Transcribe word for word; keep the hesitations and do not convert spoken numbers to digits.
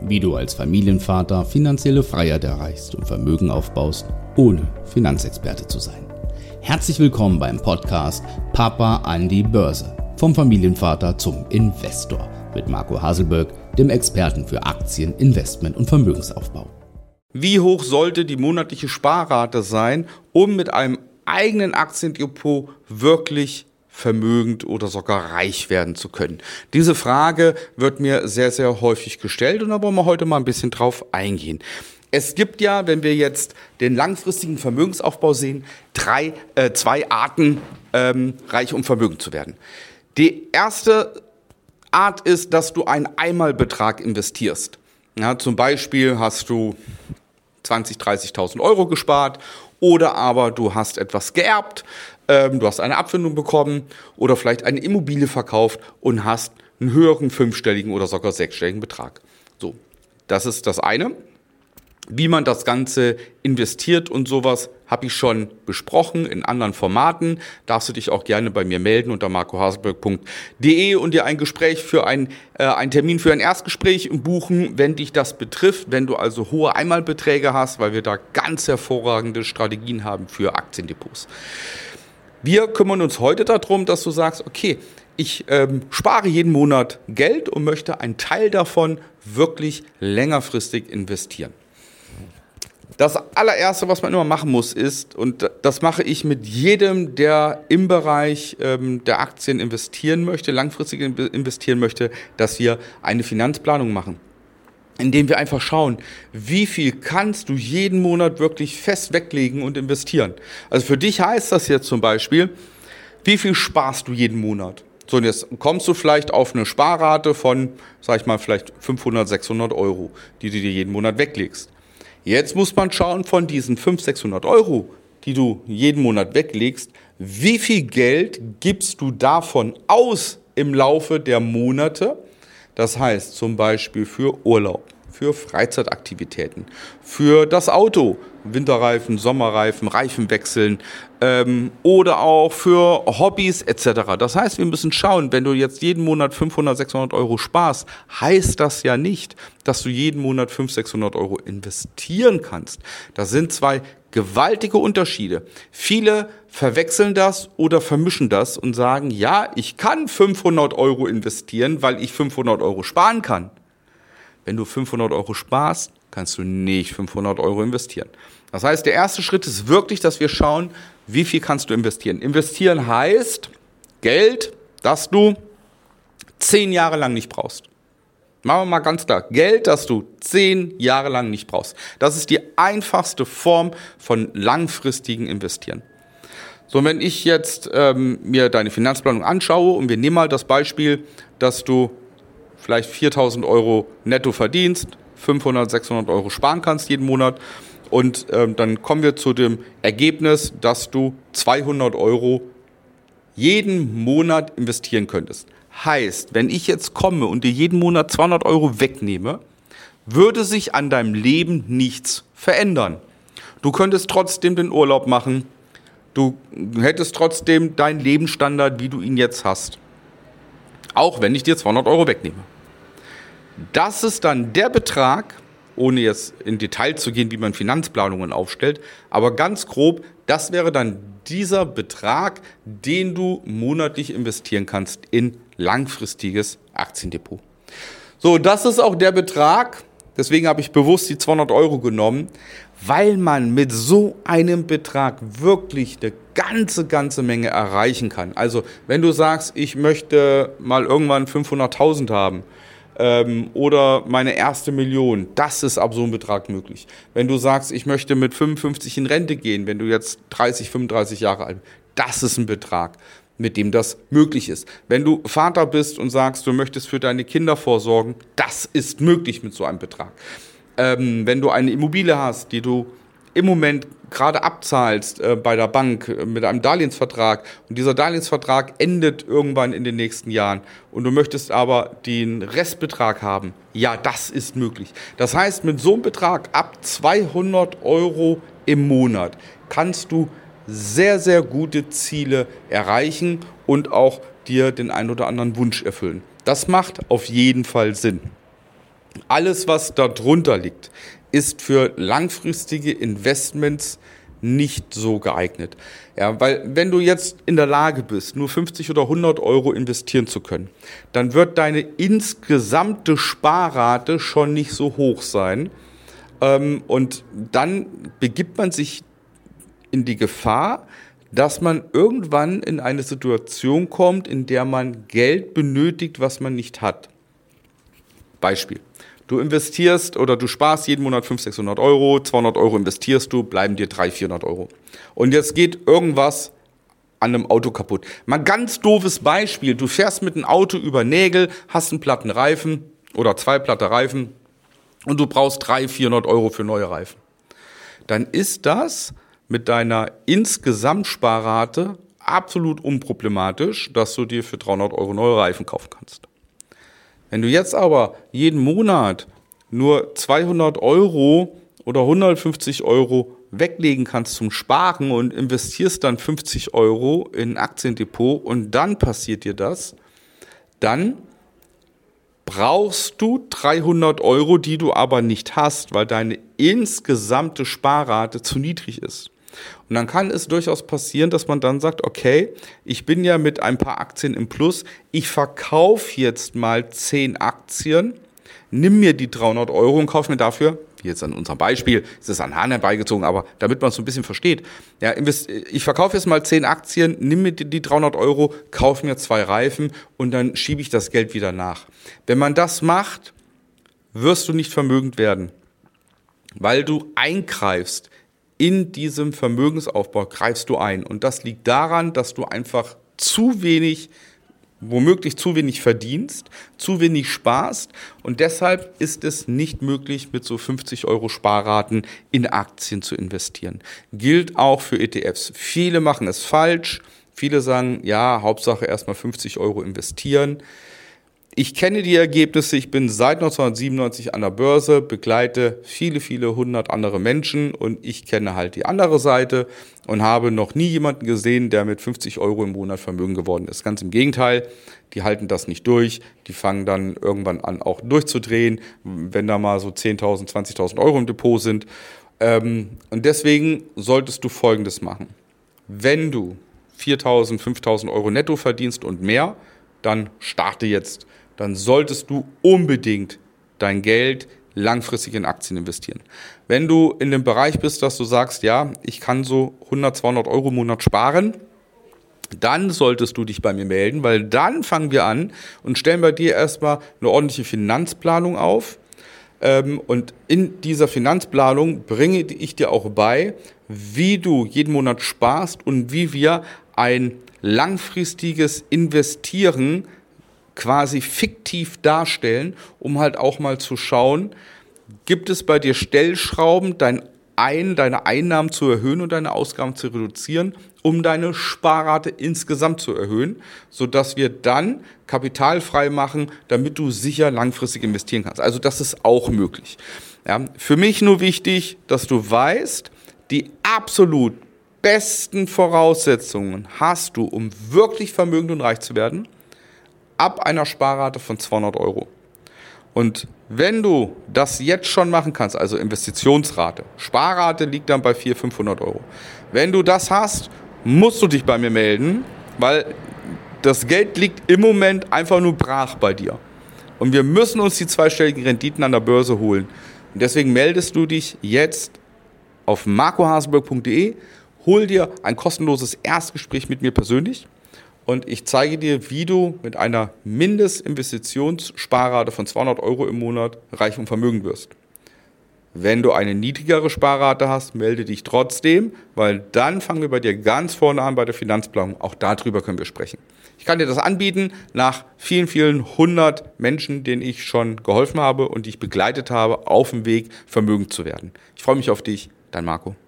wie du als Familienvater finanzielle Freiheit erreichst und Vermögen aufbaust, ohne Finanzexperte zu sein. Herzlich willkommen beim Podcast Papa an die Börse. Vom Familienvater zum Investor mit Marco Haselberg, dem Experten für Aktien, Investment und Vermögensaufbau. Wie hoch sollte die monatliche Sparrate sein, um mit einem eigenen Aktiendepot wirklich vermögend oder sogar reich werden zu können? Diese Frage wird mir sehr, sehr häufig gestellt und da wollen wir heute mal ein bisschen drauf eingehen. Es gibt ja, wenn wir jetzt den langfristigen Vermögensaufbau sehen, drei, äh, zwei Arten, ähm, reich und vermögend zu werden. Die erste Art ist, dass du einen Einmalbetrag investierst. Ja, zum Beispiel hast du zwanzigtausend, dreißigtausend Euro gespart oder aber du hast etwas geerbt, ähm, du hast eine Abfindung bekommen oder vielleicht eine Immobilie verkauft und hast einen höheren fünfstelligen oder sogar sechsstelligen Betrag. So, das ist das eine. Wie man das Ganze investiert und sowas, habe ich schon besprochen in anderen Formaten. Darfst du dich auch gerne bei mir melden unter marco haselberg punkt de und dir ein Gespräch für ein, äh, einen Termin für ein Erstgespräch buchen, wenn dich das betrifft, wenn du also hohe Einmalbeträge hast, weil wir da ganz hervorragende Strategien haben für Aktiendepots. Wir kümmern uns heute darum, dass du sagst, okay, ich ähm, spare jeden Monat Geld und möchte einen Teil davon wirklich längerfristig investieren. Das allererste, was man immer machen muss, ist, und das mache ich mit jedem, der im Bereich ähm, der Aktien investieren möchte, langfristig investieren möchte, dass wir eine Finanzplanung machen, indem wir einfach schauen, wie viel kannst du jeden Monat wirklich fest weglegen und investieren. Also für dich heißt das jetzt zum Beispiel, wie viel sparst du jeden Monat? So, und jetzt kommst du vielleicht auf eine Sparrate von, sag ich mal, vielleicht fünfhundert, sechshundert Euro, die du dir jeden Monat weglegst. Jetzt muss man schauen, von diesen fünfhundert, sechshundert Euro, die du jeden Monat weglegst, wie viel Geld gibst du davon aus im Laufe der Monate? Das heißt zum Beispiel für Urlaub, für Freizeitaktivitäten, für das Auto, Winterreifen, Sommerreifen, Reifen wechseln ähm, oder auch für Hobbys et cetera. Das heißt, wir müssen schauen, wenn du jetzt jeden Monat fünfhundert, sechshundert Euro sparst, heißt das ja nicht, dass du jeden Monat fünfhundert, sechshundert Euro investieren kannst. Das sind zwei gewaltige Unterschiede. Viele verwechseln das oder vermischen das und sagen, ja, ich kann fünfhundert Euro investieren, weil ich fünfhundert Euro sparen kann. Wenn du fünfhundert Euro sparst, kannst du nicht fünfhundert Euro investieren. Das heißt, der erste Schritt ist wirklich, dass wir schauen, wie viel kannst du investieren. Investieren heißt Geld, das du zehn Jahre lang nicht brauchst. Machen wir mal ganz klar, Geld, das du zehn Jahre lang nicht brauchst. Das ist die einfachste Form von langfristigen Investieren. So, wenn ich jetzt ähm, mir deine Finanzplanung anschaue und wir nehmen mal das Beispiel, dass du vielleicht viertausend Euro netto verdienst, fünfhundert, sechshundert Euro sparen kannst jeden Monat und ähm, dann kommen wir zu dem Ergebnis, dass du zweihundert Euro jeden Monat investieren könntest. Heißt, wenn ich jetzt komme und dir jeden Monat zweihundert Euro wegnehme, würde sich an deinem Leben nichts verändern. Du könntest trotzdem den Urlaub machen, du hättest trotzdem deinen Lebensstandard, wie du ihn jetzt hast. Auch wenn ich dir zweihundert Euro wegnehme. Das ist dann der Betrag, ohne jetzt in Detail zu gehen, wie man Finanzplanungen aufstellt, aber ganz grob, das wäre dann dieser Betrag, den du monatlich investieren kannst in langfristiges Aktiendepot. So, das ist auch der Betrag, deswegen habe ich bewusst die zweihundert Euro genommen, weil man mit so einem Betrag wirklich eine ganze, ganze Menge erreichen kann. Also wenn du sagst, ich möchte mal irgendwann fünfhunderttausend haben ähm, oder meine erste Million, das ist ab so einem Betrag möglich. Wenn du sagst, ich möchte mit fünfundfünfzig in Rente gehen, wenn du jetzt dreißig, fünfunddreißig Jahre alt bist, das ist ein Betrag, mit dem das möglich ist. Wenn du Vater bist und sagst, du möchtest für deine Kinder vorsorgen, das ist möglich mit so einem Betrag. Ähm, wenn du eine Immobilie hast, die du im Moment gerade abzahlst äh, bei der Bank äh, mit einem Darlehensvertrag und dieser Darlehensvertrag endet irgendwann in den nächsten Jahren und du möchtest aber den Restbetrag haben, ja, das ist möglich. Das heißt, mit so einem Betrag ab zweihundert Euro im Monat kannst du sehr, sehr gute Ziele erreichen und auch dir den einen oder anderen Wunsch erfüllen. Das macht auf jeden Fall Sinn. Alles, was da drunter liegt, ist für langfristige Investments nicht so geeignet. Ja, weil wenn du jetzt in der Lage bist, nur fünfzig oder hundert Euro investieren zu können, dann wird deine insgesamte Sparrate schon nicht so hoch sein. Ähm, und dann begibt man sich in die Gefahr, dass man irgendwann in eine Situation kommt, in der man Geld benötigt, was man nicht hat. Beispiel. Du investierst oder du sparst jeden Monat fünfhundert, sechshundert Euro, zweihundert Euro investierst du, bleiben dir dreihundert, vierhundert Euro. Und jetzt geht irgendwas an einem Auto kaputt. Mal ein ganz doofes Beispiel. Du fährst mit einem Auto über Nägel, hast einen platten Reifen oder zwei platte Reifen und du brauchst dreihundert, vierhundert Euro für neue Reifen. Dann ist das mit deiner Insgesamtsparrate absolut unproblematisch, dass du dir für dreihundert Euro neue Reifen kaufen kannst. Wenn du jetzt aber jeden Monat nur zweihundert Euro oder hundertfünfzig Euro weglegen kannst zum Sparen und investierst dann fünfzig Euro in ein Aktiendepot und dann passiert dir das, dann brauchst du dreihundert Euro, die du aber nicht hast, weil deine insgesamte Sparrate zu niedrig ist. Und dann kann es durchaus passieren, dass man dann sagt, okay, ich bin ja mit ein paar Aktien im Plus, ich verkaufe jetzt mal zehn Aktien, nimm mir die dreihundert Euro und kaufe mir dafür, wie jetzt an unserem Beispiel, ist es an Hahn herbeigezogen, aber damit man es so ein bisschen versteht, ja, ich verkaufe jetzt mal zehn Aktien, nimm mir die dreihundert Euro, kaufe mir zwei Reifen und dann schiebe ich das Geld wieder nach. Wenn man das macht, wirst du nicht vermögend werden, weil du eingreifst. In diesem Vermögensaufbau greifst du ein. Und das liegt daran, dass du einfach zu wenig, womöglich zu wenig verdienst, zu wenig sparst. Und deshalb ist es nicht möglich, mit so fünfzig Euro Sparraten in Aktien zu investieren. Gilt auch für E T Fs. Viele machen es falsch. Viele sagen, ja, Hauptsache erstmal fünfzig Euro investieren. Ich kenne die Ergebnisse, ich bin seit neunzehnhundertsiebenundneunzig an der Börse, begleite viele, viele hundert andere Menschen und ich kenne halt die andere Seite und habe noch nie jemanden gesehen, der mit fünfzig Euro im Monat Vermögen geworden ist. Ganz im Gegenteil, die halten das nicht durch, die fangen dann irgendwann an auch durchzudrehen, wenn da mal so zehntausend, zwanzigtausend Euro im Depot sind. Und deswegen solltest du Folgendes machen. Wenn du viertausend, fünftausend Euro netto verdienst und mehr, dann starte jetzt. Dann solltest du unbedingt dein Geld langfristig in Aktien investieren. Wenn du in dem Bereich bist, dass du sagst, ja, ich kann so hundert, zweihundert Euro im Monat sparen, dann solltest du dich bei mir melden, weil dann fangen wir an und stellen bei dir erstmal eine ordentliche Finanzplanung auf. Und in dieser Finanzplanung bringe ich dir auch bei, wie du jeden Monat sparst und wie wir ein langfristiges Investieren quasi fiktiv darstellen, um halt auch mal zu schauen, gibt es bei dir Stellschrauben, dein Ein, deine Einnahmen zu erhöhen und deine Ausgaben zu reduzieren, um deine Sparrate insgesamt zu erhöhen, sodass wir dann kapitalfrei machen, damit du sicher langfristig investieren kannst. Also das ist auch möglich. Ja, für mich nur wichtig, dass du weißt, die absolut besten Voraussetzungen hast du, um wirklich vermögend und reich zu werden, ab einer Sparrate von zweihundert Euro. Und wenn du das jetzt schon machen kannst, also Investitionsrate, Sparrate liegt dann bei vierhundert, fünfhundert Euro. Wenn du das hast, musst du dich bei mir melden, weil das Geld liegt im Moment einfach nur brach bei dir. Und wir müssen uns die zweistelligen Renditen an der Börse holen. Und deswegen meldest du dich jetzt auf marco haselberg punkt de, hol dir ein kostenloses Erstgespräch mit mir persönlich. Und ich zeige dir, wie du mit einer Mindestinvestitionssparrate von zweihundert Euro im Monat reich und vermögend wirst. Wenn du eine niedrigere Sparrate hast, melde dich trotzdem, weil dann fangen wir bei dir ganz vorne an bei der Finanzplanung. Auch darüber können wir sprechen. Ich kann dir das anbieten nach vielen, vielen hundert Menschen, denen ich schon geholfen habe und die ich begleitet habe, auf dem Weg, vermögend zu werden. Ich freue mich auf dich, dein Marco.